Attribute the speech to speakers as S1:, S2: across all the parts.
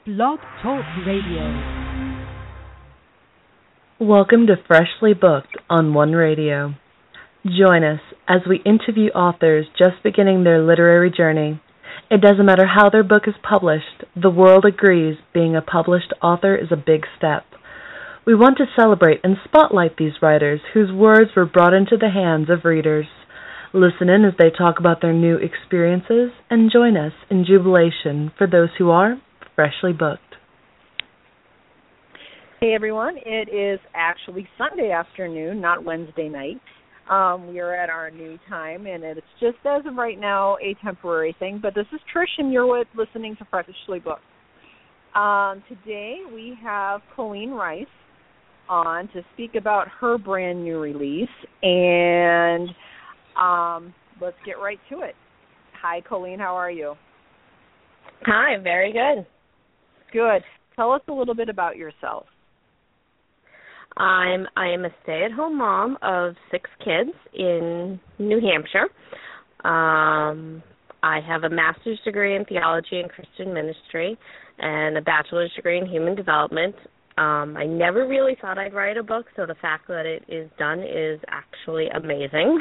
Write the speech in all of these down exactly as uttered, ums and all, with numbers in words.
S1: Blog Talk Radio.
S2: Welcome to Freshly Booked on One Radio. Join us as we interview authors just beginning their literary journey. It doesn't matter how their book is published, the world agrees being a published author is a big step. We want to celebrate and spotlight these writers whose words were brought into the hands of readers. Listen in as they talk about their new experiences and join us in jubilation for those who are freshly booked.
S3: Hey everyone, it is actually Sunday afternoon, not Wednesday night. Um, we are at our new time, and it's just as of right now a temporary thing, but this is Trish, and you're with, listening to Freshly Booked. Um, today we have Colleen Rice on to speak about her brand new release, and um, let's get right to it. Hi, Colleen, how are you?
S4: Hi, very good.
S3: Good. Tell us a little bit about yourself.
S4: I'm I am a stay-at-home mom of six kids in New Hampshire. Um, I have a master's degree in theology and Christian ministry and a bachelor's degree in human development. Um, I never really thought I'd write a book, so the fact that it is done is actually amazing.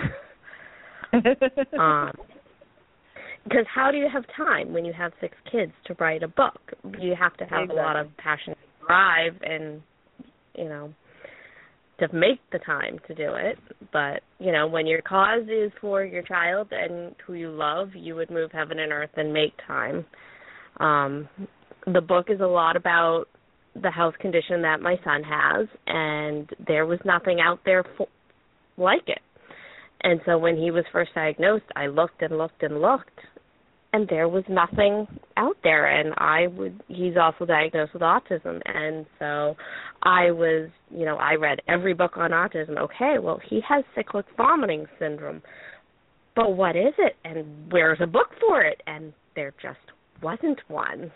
S4: um, because how do you have time when you have six kids to write a book? You have to have exactly. a lot of passion, drive, and, you know, to make the time to do it. But, you know, when your cause is for your child and who you love, you would move heaven and earth and make time. Um, the book is a lot about the health condition that my son has, and there was nothing out there for, like it. And so when he was first diagnosed, I looked and looked and looked, and there was nothing out there. And I would, he's also diagnosed with autism. And so I was, you know, I read every book on autism. Okay, well, he has cyclic vomiting syndrome. But what is it? And where's a book for it? And there just wasn't one.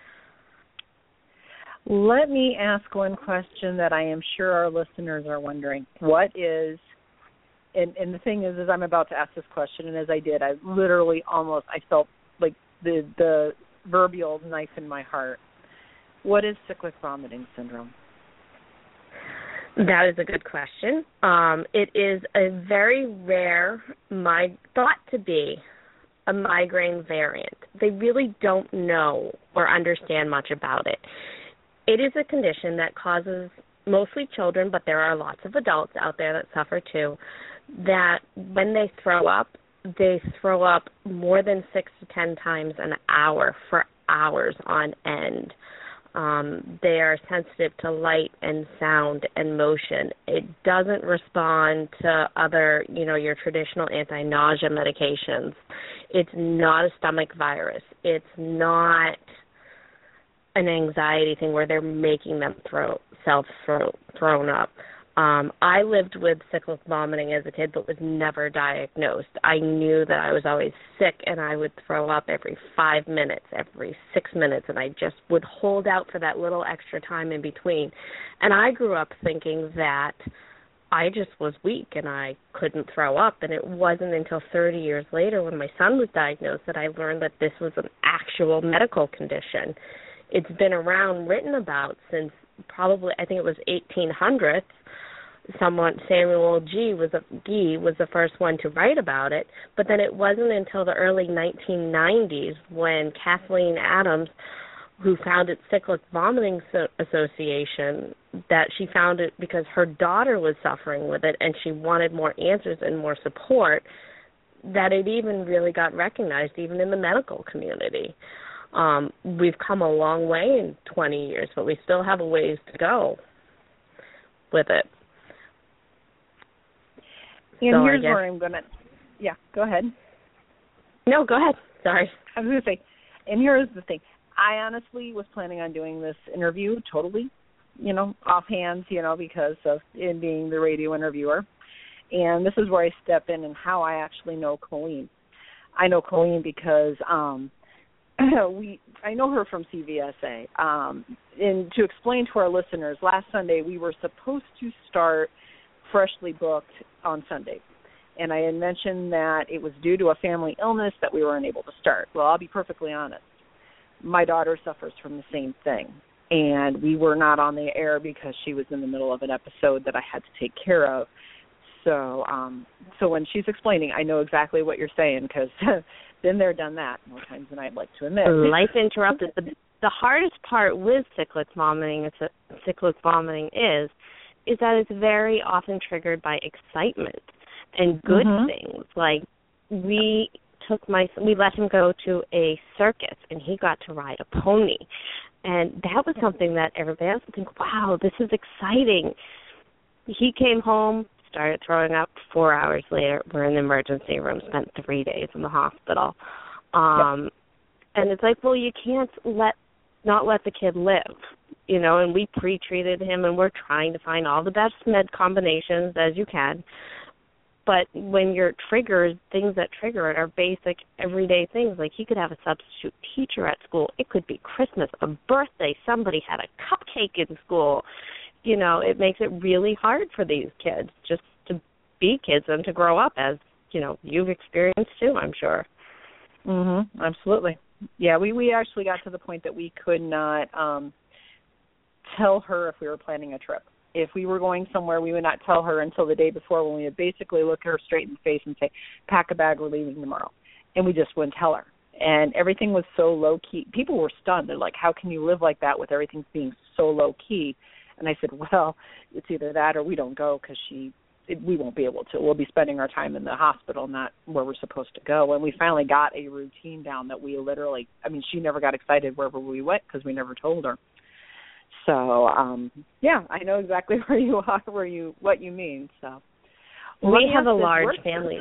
S3: Let me ask one question that I am sure our listeners are wondering. What is, and, and the thing is, is I'm about to ask this question, and as I did, I literally almost, I felt like the the proverbial knife in my heart. What is cyclic vomiting syndrome?
S4: That is a good question. Um, it is a very rare, my thought to be a migraine variant. They really don't know or understand much about it. It is a condition that causes mostly children, but there are lots of adults out there that suffer too, that when they throw up, they throw up more than six to ten times an hour for hours on end. Um, they are sensitive to light and sound and motion. It doesn't respond to other, you know, your traditional anti-nausea medications. It's not a stomach virus. It's not an anxiety thing where they're making them throw self throw, thrown up. Um, I lived with cyclic vomiting as a kid, but was never diagnosed. I knew that I was always sick, and I would throw up every five minutes, every six minutes, and I just would hold out for that little extra time in between. And I grew up thinking that I just was weak and I couldn't throw up, and it wasn't until thirty years later when my son was diagnosed that I learned that this was an actual medical condition. It's been around, written about since probably, I think it was eighteen hundreds. Someone, Samuel G. was a, Gee was the first one to write about it, but then it wasn't until the early nineteen nineties when Kathleen Adams, who founded Cyclic Vomiting Association, that she found it because her daughter was suffering with it and she wanted more answers and more support, that it even really got recognized even in the medical community. Um, we've come a long way in twenty years, but we still have a ways to go with it.
S3: And
S4: so
S3: here's where I'm going to, yeah, go ahead.
S4: No, go ahead. Sorry.
S3: I was going to say, and here's the thing. I honestly was planning on doing this interview totally, you know, offhand, you know, because of in being the radio interviewer. And this is where I step in and how I actually know Colleen. I know Colleen because um, we I know her from C V S A. Um, and to explain to our listeners, last Sunday we were supposed to start Freshly Booked on Sunday. And I had mentioned that it was due to a family illness that we were unable to start. Well, I'll be perfectly honest. my daughter suffers from the same thing. And we were not on the air because she was in the middle of an episode that I had to take care of. So um, so when she's explaining, I know exactly what you're saying because been there, done that more times than I'd like to admit.
S4: Life interrupted. The, the hardest part with cyclic vomiting, it's a, cyclic vomiting is, is that it's very often triggered by excitement and good mm-hmm. things. Like we took my, we let him go to a circus and he got to ride a pony. And that was something that everybody else would think, wow, this is exciting. He came home, started throwing up. Four hours later, we're in the emergency room, spent three days in the hospital. Um, yep. And it's like, well, you can't let not let the kid live, you know, and we pre-treated him, and we're trying to find all the best med combinations as you can. But when you're triggered, things that trigger it are basic, everyday things. Like he could have a substitute teacher at school. It could be Christmas, a birthday. Somebody had a cupcake in school. You know, it makes it really hard for these kids just to be kids and to grow up, as, you know, you've experienced too, I'm sure.
S3: Mhm. Absolutely. Yeah, we, we actually got to the point that we could not um, tell her if we were planning a trip. If we were going somewhere, we would not tell her until the day before, when we would basically look her straight in the face and say, pack a bag, we're leaving tomorrow. And we just wouldn't tell her. And everything was so low-key. People were stunned. They're like, how can you live like that with everything being so low-key? And I said, well, it's either that or we don't go because she, it, we won't be able to. We'll be spending our time in the hospital, not where we're supposed to go. And we finally got a routine down that we literally, I mean, she never got excited wherever we went because we never told her. So, um, yeah, I know exactly where you are, where you, what you mean. So,
S4: well, we have a large family.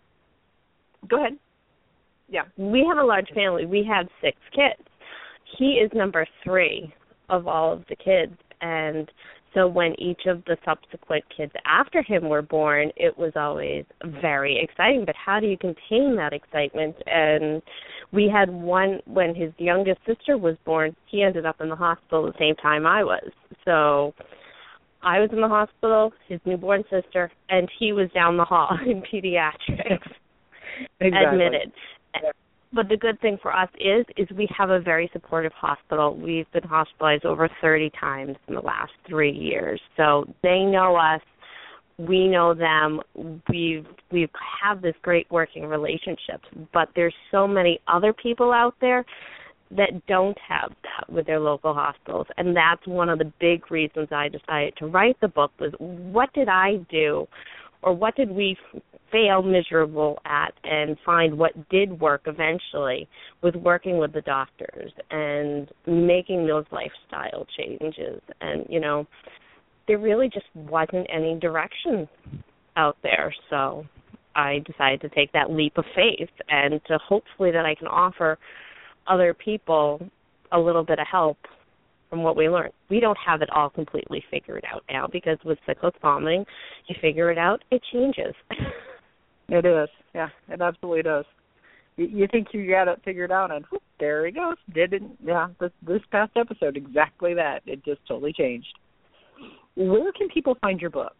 S3: Go ahead. Yeah,
S4: we have a large family. We have six kids. He is number three of all of the kids, and so when each of the subsequent kids after him were born, it was always very exciting. But how do you contain that excitement? And we had one, when his youngest sister was born, he ended up in the hospital the same time I was. So I was in the hospital, his newborn sister, and he was down the hall in pediatrics,
S3: exactly.
S4: admitted. But the good thing for us is is we have a very supportive hospital. We've been hospitalized over thirty times in the last three years. So they know us. We know them. We've we have this great working relationship. But there's so many other people out there that don't have that with their local hospitals. And that's one of the big reasons I decided to write the book was, what did I do, or what did we fail miserable at, and find what did work eventually with working with the doctors and making those lifestyle changes. And, you know, there really just wasn't any direction out there. So I decided to take that leap of faith and to hopefully that I can offer other people a little bit of help from what we learned. We don't have it all completely figured out now, because with cyclic vomiting, you figure it out, it changes.
S3: It is. Yeah, it absolutely does. You, you think you got it figured out, and whoop, there he goes. Didn't, yeah, this, this past episode, exactly that. It just totally changed. Where can people find your book?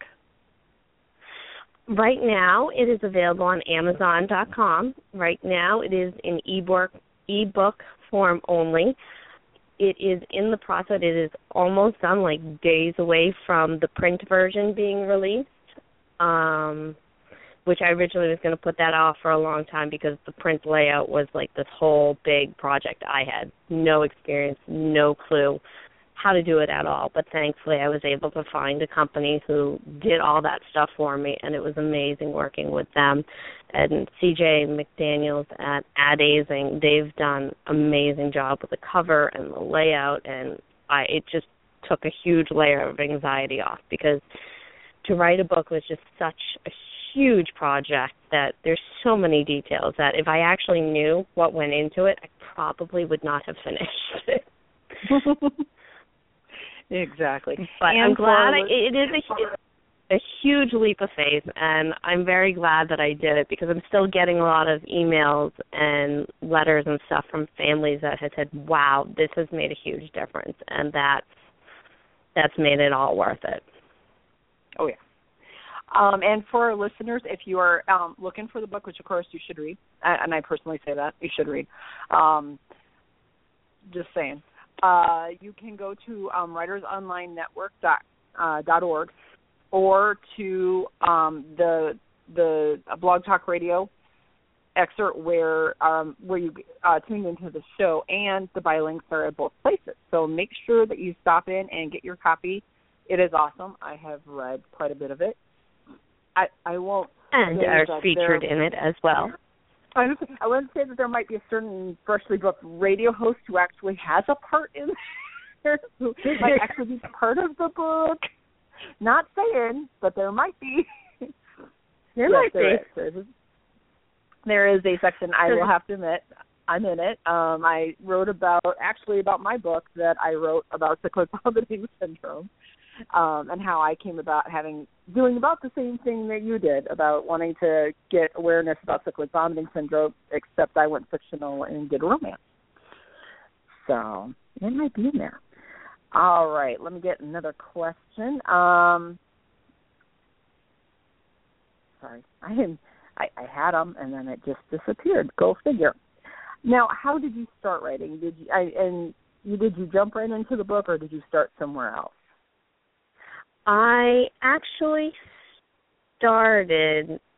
S4: Right now, it is available on Amazon dot com. Right now, it is in ebook, ebook form only. It is in the process. It is almost done, like days away from the print version being released, um, which I originally was going to put that off for a long time because the print layout was like this whole big project. I had no experience, no clue how to do it at all. But thankfully, I was able to find a company who did all that stuff for me, and it was amazing working with them. And C J McDaniels at Adazing, they've done an amazing job with the cover and the layout, and I it just took a huge layer of anxiety off, because to write a book was just such a huge project that there's so many details that if I actually knew what went into it, I probably would not have finished it.
S3: Exactly.
S4: But
S3: and
S4: I'm glad I, it is a, a huge leap of faith, and I'm very glad that I did it, because I'm still getting a lot of emails and letters and stuff from families that have said, wow, this has made a huge difference, and that's, that's made it all worth it.
S3: Oh, yeah. Um, and for our listeners, if you are um, looking for the book, which of course you should read, and I personally say that, you should read, um, just saying. Uh, you can go to um, writers online network dot org or to um, the the Blog Talk Radio excerpt where um, where you uh, tuned into the show, and the buy links are at both places. So make sure that you stop in and get your copy. It is awesome. I have read quite a bit of it. I I won't
S4: and are featured in it as well.
S3: I I wouldn't say that there might be a certain freshly booked radio host who actually has a part in there, who might actually be part of the book. Not saying, but there might be.
S4: There
S3: yes,
S4: might
S3: there
S4: be.
S3: Is. There, is. there is a section, I will have to admit, I'm in it. Um, I wrote about, actually about my book that I wrote about cyclic vomiting syndrome, um, and how I came about having, doing about the same thing that you did, about wanting to get awareness about cyclic vomiting syndrome, except I went fictional and did romance. So, it might be in there. All right, let me get another question. Um, sorry, I didn't, I, I had them and then it just disappeared. Go figure. Now, how did you start writing? Did you I, and you did you jump right into the book, or did you start somewhere else?
S4: I actually started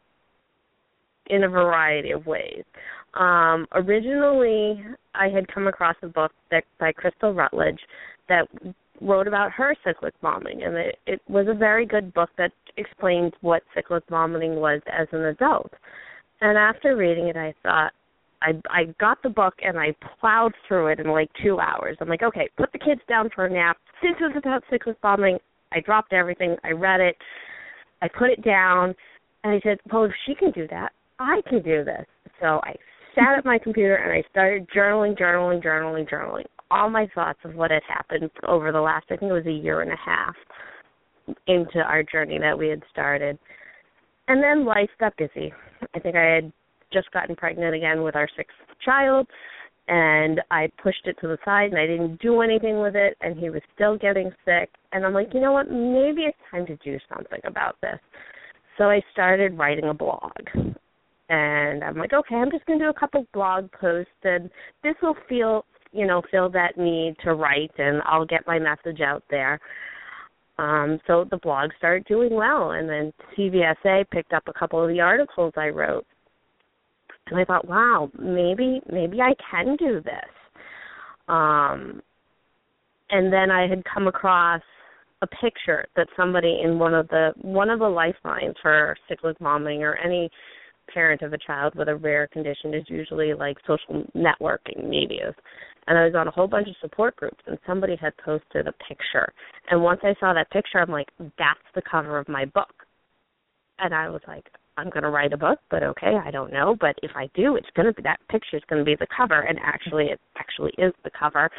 S4: in a variety of ways. Um, originally, I had come across a book that, by Crystal Rutledge that wrote about her cyclic vomiting, and it, it was a very good book that explained what cyclic vomiting was as an adult. And after reading it, I thought, I, I got the book and I plowed through it in like two hours. I'm like, okay, put the kids down for a nap. This is about cyclic vomiting. I dropped everything. I read it. I put it down, and I said, well, if she can do that, I can do this. So I sat at my computer and I started journaling, journaling, journaling, journaling. All my thoughts of what had happened over the last, I think it was a year and a half into our journey that we had started. And then life got busy. I think I had just gotten pregnant again with our sixth child, and I pushed it to the side, and I didn't do anything with it, and he was still getting sick. And I'm like, you know what, maybe it's time to do something about this. So I started writing a blog. And I'm like, okay, I'm just going to do a couple blog posts, and this will feel, you know, fill that need to write, and I'll get my message out there. Um, so the blog started doing well, and then C V S A picked up a couple of the articles I wrote. And I thought, wow, maybe maybe I can do this. Um, and then I had come across a picture that somebody in one of the one of the lifelines for cyclic vomiting, or any parent of a child with a rare condition, is usually like social networking medias. And I was on a whole bunch of support groups, and somebody had posted a picture. And once I saw that picture, I'm like, that's the cover of my book. And I was like, I'm going to write a book, but okay, I don't know. But if I do, it's going to be, that picture is going to be the cover. And actually, it actually is the cover.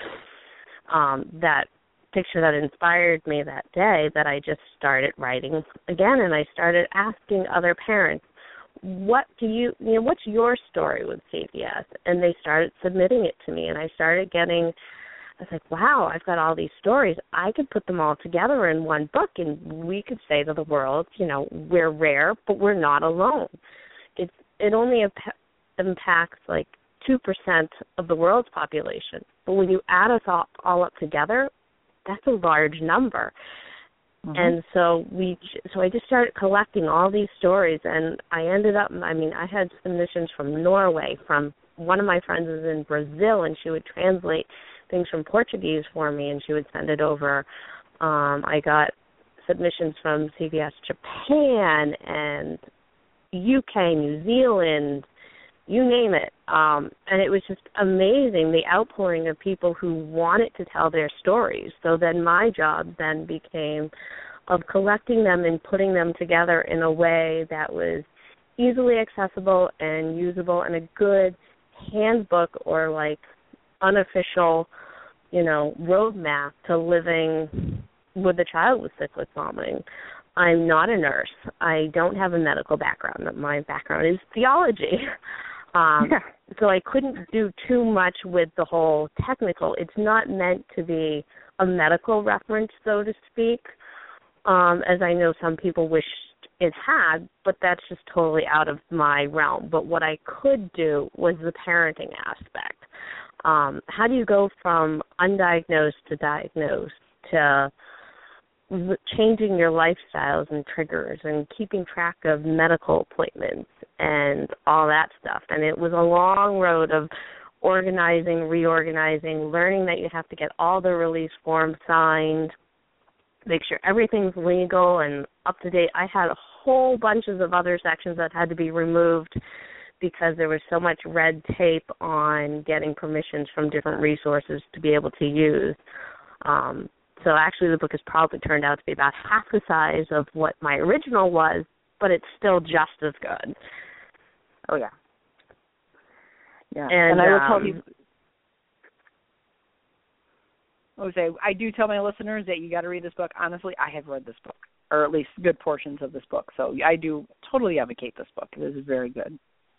S4: Um, that picture that inspired me that day, that I just started writing again, and I started asking other parents, what do you, you know, what's your story with C V S? And they started submitting it to me, and I started getting, I was like, wow, I've got all these stories. I could put them all together in one book, and we could say to the world, you know, we're rare, but we're not alone. It's, it only imp- impacts like two percent of the world's population. But when you add us all, all up together, that's a large number. Mm-hmm. And so we, so I just started collecting all these stories, and I ended up, I mean, I had submissions from Norway, from one of my friends was in Brazil, and she would translate things from Portuguese for me, and she would send it over. Um, I got submissions from C V S Japan and U K, New Zealand, you name it. Um, and it was just amazing, the outpouring of people who wanted to tell their stories. So then my job then became of collecting them and putting them together in a way that was easily accessible and usable, and a good handbook or like unofficial, you know, roadmap to living with a child with cyclic vomiting. I'm not a nurse. I don't have a medical background. My background is theology. Um, yeah. So I couldn't do too much with the whole technical. It's not meant to be a medical reference, so to speak, um, as I know some people wished it had, but that's just totally out of my realm. But what I could do was the parenting aspect. Um, how do you go from undiagnosed to diagnosed to changing your lifestyles and triggers and keeping track of medical appointments and all that stuff? And it was a long road of organizing, reorganizing, learning that you have to get all the release forms signed, make sure everything's legal and up to date. I had a whole bunches of other sections that had to be removed because there was so much red tape on getting permissions from different resources to be able to use. Um, So actually the book has probably turned out to be about half the size of what my original was, but it's still just as good.
S3: Oh, yeah. Yeah,
S4: and,
S3: and I will
S4: um,
S3: tell you, I would say, I do tell my listeners that you got to read this book. Honestly, I have read this book, or at least good portions of this book. So I do totally advocate this book. It is very good.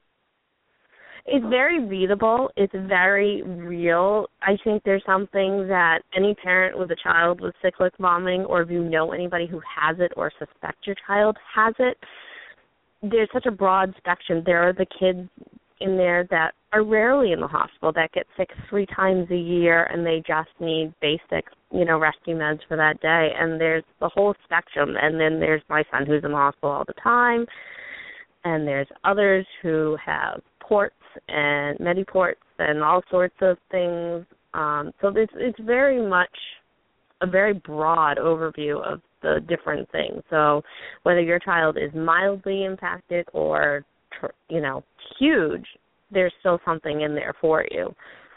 S4: It's very readable. It's very real. I think there's something that any parent with a child with cyclic vomiting, or if you know anybody who has it or suspect your child has it, there's such a broad spectrum. There are the kids in there that are rarely in the hospital, that get sick three times a year and they just need basic, you know, rescue meds for that day. And there's the whole spectrum. And then there's my son who's in the hospital all the time. And there's others who have ports and Mediports and all sorts of things. Um, so it's, it's very much a very broad overview of the different things. So whether your child is mildly impacted or, you know, huge, there's still something in there for you.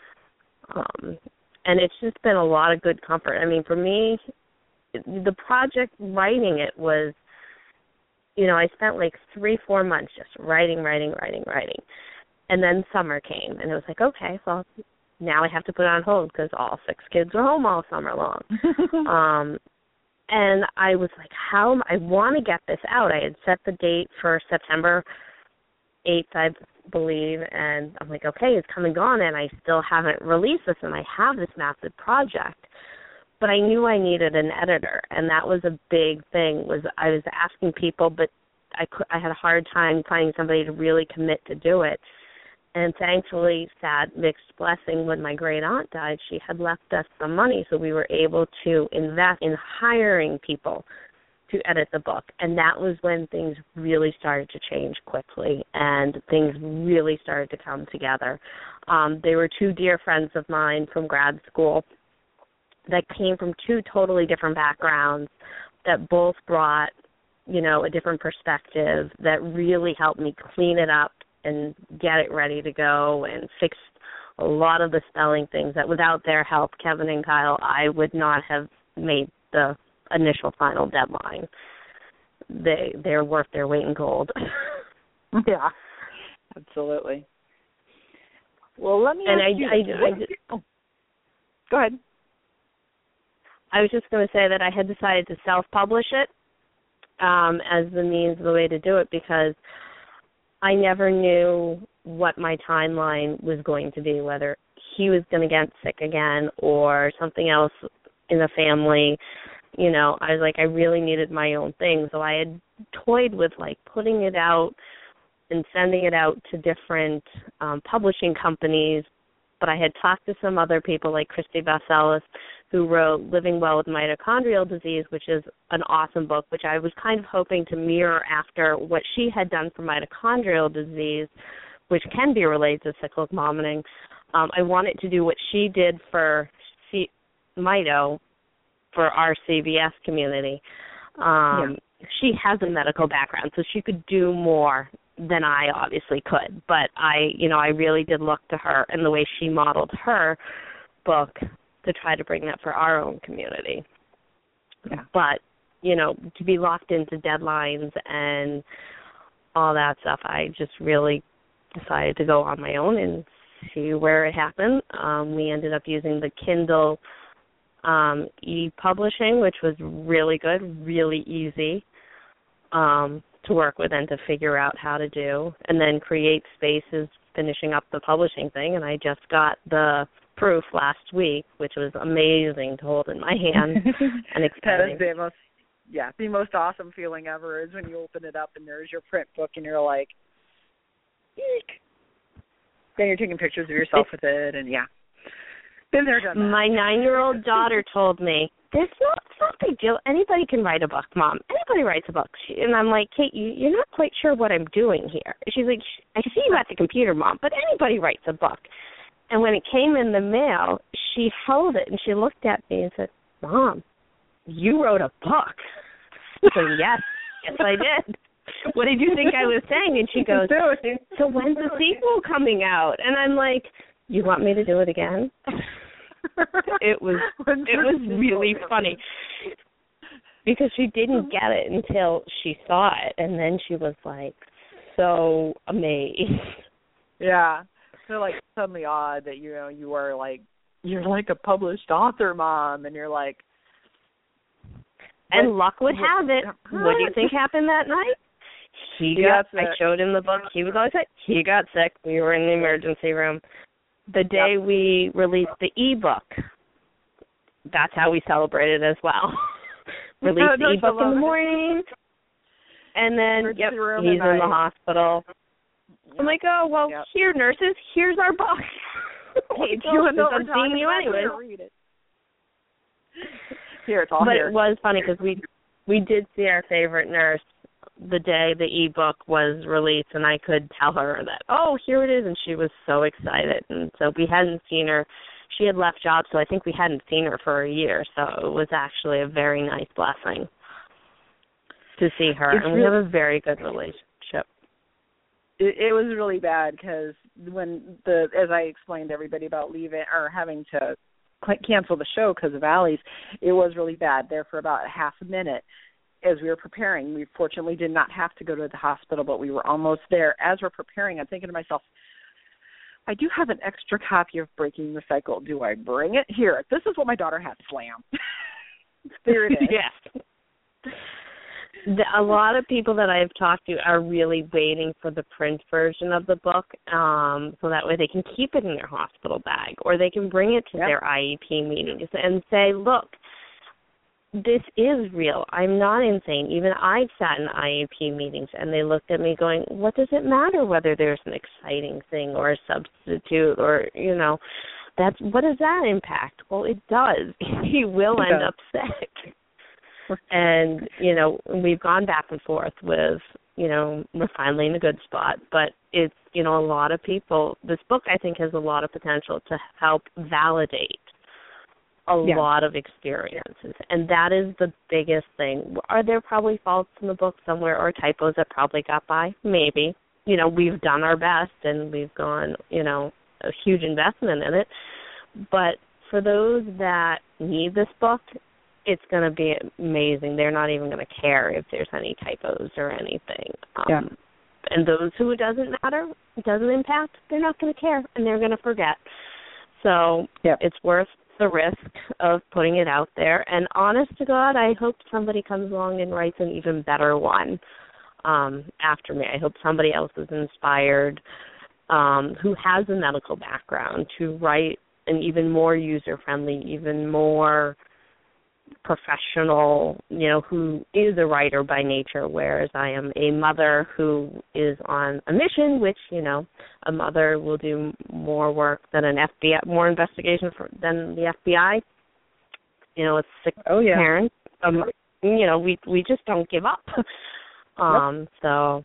S4: Um, and it's just been a lot of good comfort. I mean, for me, the project writing it was, you know, I spent like three, four months just writing, writing, writing, writing. And then summer came, and it was like, okay, well, now I have to put it on hold because all six kids were home all summer long. um, and I was like, how am I want to get this out? I had set the date for September eighth, I believe, and I'm like, okay, it's come and gone, and I still haven't released this, and I have this massive project. But I knew I needed an editor, and that was a big thing. Was I was asking people, but I, could, I had a hard time finding somebody to really commit to do it. And thankfully, sad mixed blessing, when my great aunt died, she had left us some money, so we were able to invest in hiring people to edit the book. And that was when things really started to change quickly, and things really started to come together. Um, they were two dear friends of mine from grad school that came from two totally different backgrounds that both brought, you know, a different perspective that really helped me clean it up and get it ready to go and fix a lot of the spelling things that without their help, Kevin and Kyle, I would not have made the initial final deadline. They, they're worth their weight in gold.
S3: Yeah, absolutely. Well, let me
S4: and
S3: ask
S4: I,
S3: you.
S4: I, I, I just,
S3: oh. Go ahead.
S4: I was just going to say that I had decided to self-publish it um, as the means, the way to do it, because I never knew what my timeline was going to be, whether he was going to get sick again or something else in the family. You know, I was like, I really needed my own thing. So I had toyed with, like, putting it out and sending it out to different um, publishing companies. But I had talked to some other people, like Christy Vassalis, who wrote Living Well with Mitochondrial Disease, which is an awesome book, which I was kind of hoping to mirror after what she had done for mitochondrial disease, which can be related to cyclic vomiting. Um, I wanted to do what she did for C- Mito for our C V S community. Um, yeah. She has a medical background, so she could do more than I obviously could. But I, you know, I really did look to her and the way she modeled her book to try to bring that for our own community.
S3: Yeah.
S4: But, you know, to be locked into deadlines and all that stuff, I just really decided to go on my own and see where it happened. Um, we ended up using the Kindle um, e-publishing, which was really good, really easy um, to work with and to figure out how to do, and then Create Spaces, finishing up the publishing thing, and I just got the proof last week, which was amazing to hold in my hand and exciting.
S3: That is the most, yeah, the most awesome feeling ever is when you open it up and there's your print book and you're like, eek. Then you're taking pictures of yourself with it, and yeah. Been there, done that.
S4: My nine-year-old daughter told me, "There's not, it's not a big deal. Anybody can write a book, Mom. Anybody writes a book." She, and I'm like, "Kate, you, you're not quite sure what I'm doing here." She's like, "I see you at the computer, Mom, but anybody writes a book." And when it came in the mail, she held it and she looked at me and said, "Mom, you wrote a book." I said, "Yes, yes, I did. What did you think I was saying?" And she goes, "So when's the sequel coming out?" And I'm like, "You want me to do it again?" It was it was really funny because she didn't get it until she saw it, and then she was like so amazed.
S3: Yeah. So like suddenly odd that, you know, you are like, you're like a published author, Mom, and you're like.
S4: And luck would have it. What do you think happened that night? He got, I showed him the book. He was all excited. He got sick. We were in the emergency room. The day yep. we released the e-book, that's how we celebrated as well. Released the e-book in the morning, and then yep, he's in the hospital. Yep. I'm like, oh, well, yep. here, nurses, here's our book.
S3: Hey, you
S4: I'm seeing you anyway.
S3: Read it. Here, it's all
S4: but
S3: here.
S4: It was funny because we, we did see our favorite nurse the day the e-book was released, and I could tell her that, oh, here it is, and she was so excited. And so we hadn't seen her. She had left jobs, so I think we hadn't seen her for a year, so it was actually a very nice blessing to see her, it's and we really, have a very good relationship.
S3: It, it was really bad because when the, as I explained to everybody about leaving or having to cancel the show because of Allie's, it was really bad there for about a half a minute. As we were preparing, we fortunately did not have to go to the hospital, but we were almost there. As we're preparing, I'm thinking to myself, I do have an extra copy of Breaking the Cycle. Do I bring it? Here, this is what my daughter had, slam. There it is.
S4: Yes. A lot of people that I've talked to are really waiting for the print version of the book, um, so that way they can keep it in their hospital bag, or they can bring it to yep. their I E P meetings and say, look, this is real. I'm not insane. Even I've sat in I E P meetings, and they looked at me going, what does it matter whether there's an exciting thing or a substitute or, you know, that's what does that impact? Well, it does. You will end up sick. And, you know, we've gone back and forth with, you know, we're finally in a good spot. But it's, you know, a lot of people, this book I think has a lot of potential to help validate a yeah. lot of experiences. And that is the biggest thing. Are there probably faults in the book somewhere or typos that probably got by? Maybe. You know, we've done our best and we've gone, you know, a huge investment in it. But for those that need this book, it's going to be amazing. They're not even going to care if there's any typos or anything. Um,
S3: yeah.
S4: And those who it doesn't matter, it doesn't impact, they're not going to care, and they're going to forget. So
S3: yeah.
S4: it's worth the risk of putting it out there. And honest to God, I hope somebody comes along and writes an even better one um, after me. I hope somebody else is inspired um, who has a medical background to write an even more user-friendly, even more professional, you know, who is a writer by nature, whereas I am a mother who is on a mission, which, you know, a mother will do more work than an F B I, more investigation for, than the F B I. You know, it's sick
S3: oh, yeah.
S4: parents. Um, you know, we we just don't give up. um, yep. So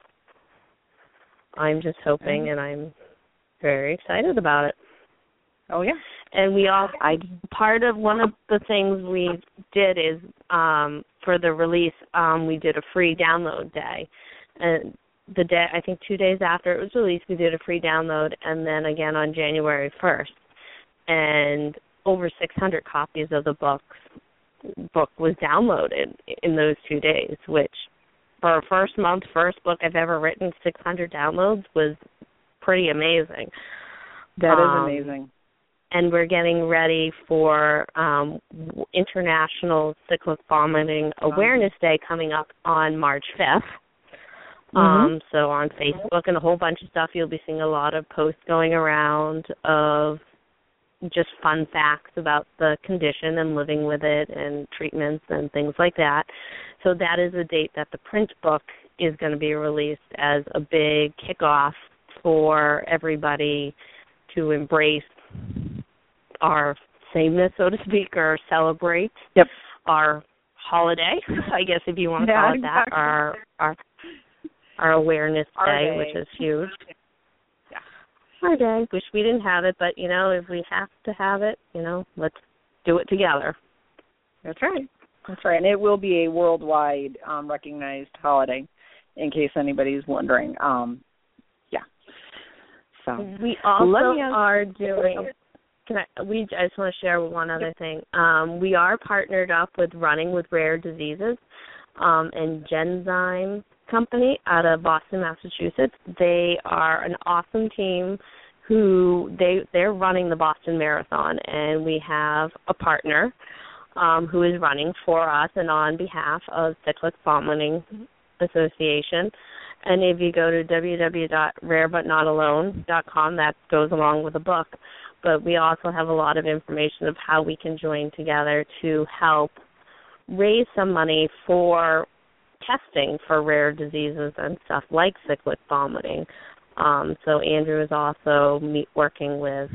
S4: I'm just hoping, mm-hmm. and I'm very excited about it.
S3: Oh, yeah.
S4: And we all, I, part of one of the things we did is um, for the release, um, we did a free download day. And the day, I think two days after it was released, we did a free download, and then again on January first. And over six hundred copies of the book, book was downloaded in those two days, which for a first month, first book I've ever written, six hundred downloads was pretty amazing.
S3: That
S4: um,
S3: is amazing.
S4: And we're getting ready for um, International Cyclic Vomiting Awareness Day coming up on March fifth. Mm-hmm. Um, so on Facebook and a whole bunch of stuff, you'll be seeing a lot of posts going around of just fun facts about the condition and living with it and treatments and things like that. So that is a date that the print book is going to be released as a big kickoff for everybody to embrace our sameness, so to speak, or celebrate
S3: yep.
S4: our holiday, I guess if you want to
S3: yeah,
S4: call it
S3: exactly.
S4: that, our our our awareness
S3: our
S4: day,
S3: day,
S4: which is huge.
S3: Yeah.
S4: Our day. Wish we didn't have it, but, you know, if we have to have it, you know, let's do it together.
S3: That's right. That's right. And it will be a worldwide um, recognized holiday, in case anybody's wondering. Um, yeah. So
S4: we also
S3: ask,
S4: are doing. Can I, we I just want to share one other thing. Um, we are partnered up with Running with Rare Diseases um, and Genzyme Company out of Boston, Massachusetts. They are an awesome team who they they're running the Boston Marathon, and we have a partner um, who is running for us and on behalf of Cyclic Vomiting Association. And if you go to w w w dot rare but not alone dot com, that goes along with the book. But we also have a lot of information of how we can join together to help raise some money for testing for rare diseases and stuff like cyclic vomiting. Um, so Andrew is also meet, working with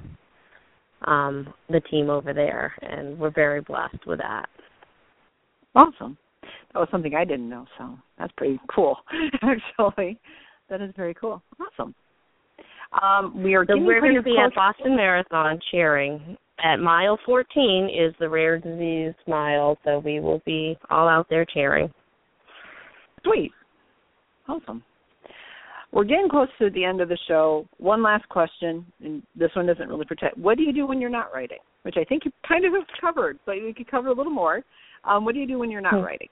S4: um, the team over there, and we're very blessed with that.
S3: Awesome. That was something I didn't know, so that's pretty cool, actually. That is very cool. Awesome. Um, we are
S4: so we're going to be
S3: close.
S4: at Boston Marathon cheering. At mile fourteen is the rare disease mile, so we will be all out there cheering.
S3: Sweet. Awesome. We're getting close to the end of the show. One last question, and this one doesn't really protect. What do you do when you're not writing? Which I think you kind of have covered, but we could cover a little more. Um, what do you do when you're not writing?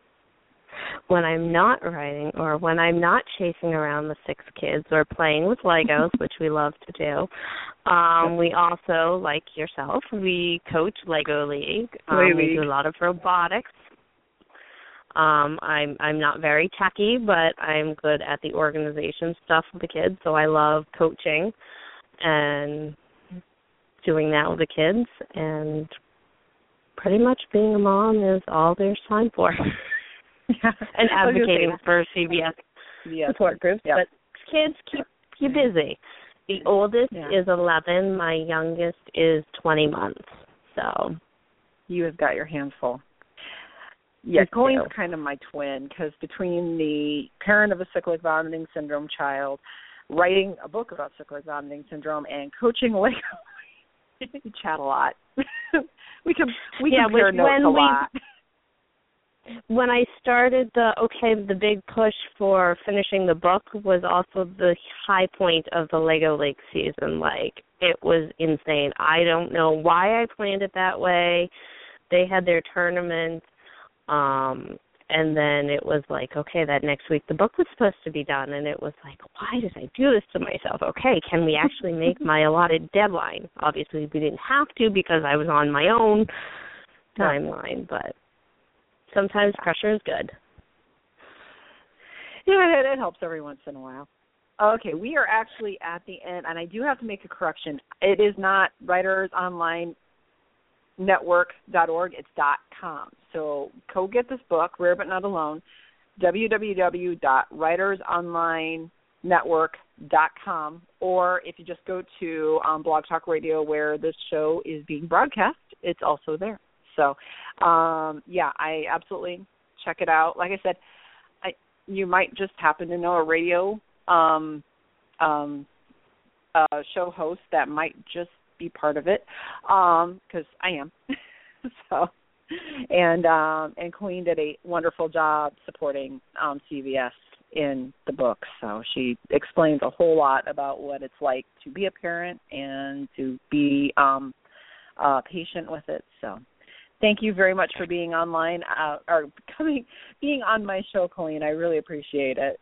S4: When I'm not writing, or when I'm not chasing around the six kids or playing with Legos, which we love to do. Um, we also, like yourself, we coach Lego League. Um, we do a lot of robotics. Um, I'm I'm not very techy, but I'm good at the organization stuff with the kids, so I love coaching and doing that with the kids. And pretty much being a mom is all there's time for.
S3: Yeah.
S4: And advocating for C B S yes. support groups.
S3: Yep.
S4: But kids keep you busy. The oldest yeah. is eleven. My youngest is twenty months. So
S3: you have got your hands full. Yeah, Colleen's kind of my twin, because between the parent of a cyclic vomiting syndrome child, writing a book about cyclic vomiting syndrome, and coaching Lego, we chat a lot. we can we
S4: yeah,
S3: compare notes
S4: when
S3: a
S4: we,
S3: lot.
S4: When I started the, okay, the big push for finishing the book was also the high point of the Lego League season. Like, it was insane. I don't know why I planned it that way. They had their tournament, um, and then it was like, okay, that next week the book was supposed to be done, and it was like, why did I do this to myself? Okay, can we actually make my allotted deadline? Obviously, we didn't have to because I was on my own timeline, but sometimes pressure is good.
S3: Yeah, it, it helps every once in a while. Okay, we are actually at the end, and I do have to make a correction. It is not writers online network dot org, it's .com. So go get this book, Rare But Not Alone, w w w dot writers online network dot com, or if you just go to um, Blog Talk Radio where this show is being broadcast, it's also there. So, um, yeah, I absolutely check it out. Like I said, I, you might just happen to know a radio um, um, uh, show host that might just be part of it, because um, I am. so, and um, and Colleen did a wonderful job supporting um, C V S in the book. So she explains a whole lot about what it's like to be a parent and to be um, uh, patient with it. So. Thank you very much for being online, uh, or coming, being on my show, Colleen. I really appreciate it.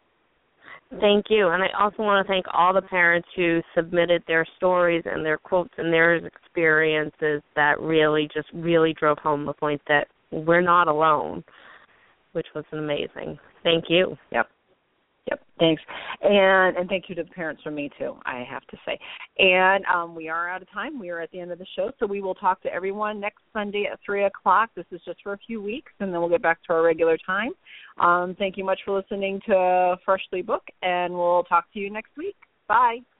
S4: Thank you. And I also want to thank all the parents who submitted their stories and their quotes and their experiences that really just really drove home the point that we're not alone, which was amazing. Thank you.
S3: Yep. Yep, thanks. And and thank you to the parents from me, too, I have to say. And um, we are out of time. We are at the end of the show, so we will talk to everyone next Sunday at three o'clock. This is just for a few weeks, and then we'll get back to our regular time. Um, thank you much for listening to Freshly Book, and we'll talk to you next week. Bye.